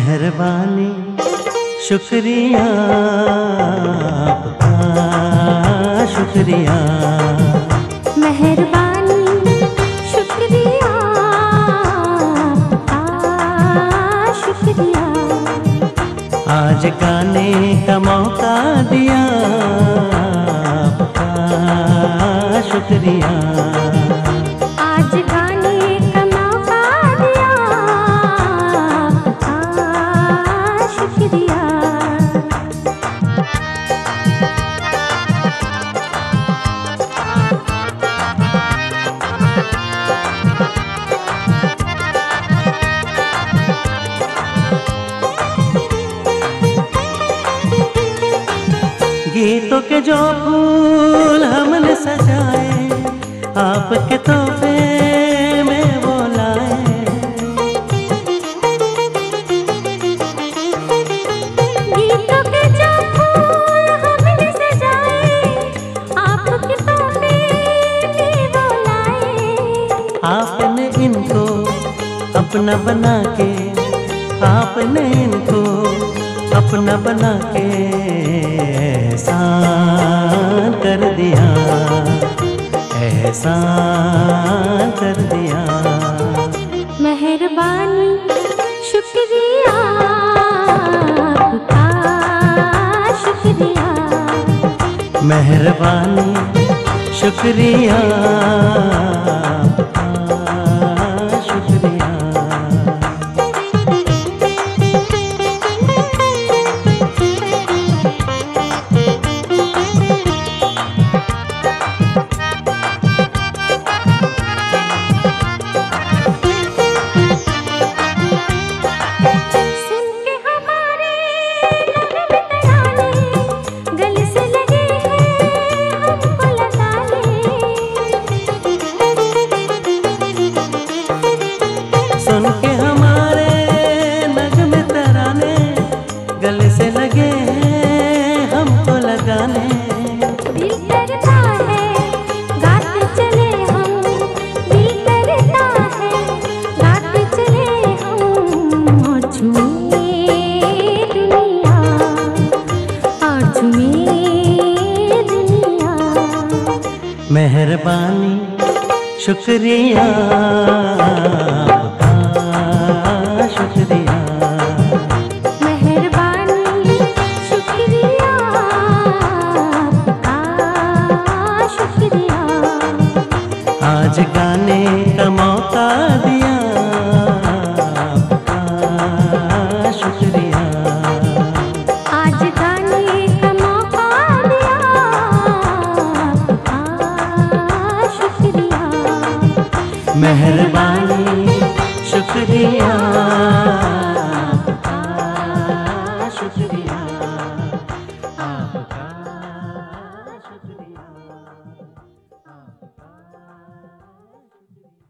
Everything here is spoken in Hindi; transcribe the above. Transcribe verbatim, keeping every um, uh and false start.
मेहरबानी शुक्रिया आपका शुक्रिया। मेहरबानी शुक्रिया आपका शुक्रिया। आज गाने का मौका दिया आपका शुक्रिया। आज गाने का मौका दिया आपका शुक्रिया। गीतों के जो फूल हमने सजाए आपके तोहफे में वो लाए। गीतों के जो फूल हमने सजाए आपके तोहफे में वो लाए। आपने इनको अपना बना के आपने इनको अपना बना के एहसान कर दिया एहसान कर दिया। मेहरबानी शुक्रिया आपका शुक्रिया। मेहरबानी शुक्रिया आपका शुक्रिया। सुन के हमारे नगमे तराने गले से लगे हमको लगाने। दिल करता है गाते चले हम, दिल करता है गाते चले हम। और झूमे दुनिया और झूमे दुनिया। मेहरबानी शुक्रिया आपका शुक्रिया। मेहरबानी शुक्रिया आपका शुक्रिया। आज गाने का मौका दिया आपका शुक्रिया। आज गाने का मौका दिया आपका शुक्रिया। मेहरबानी शुक्रिया।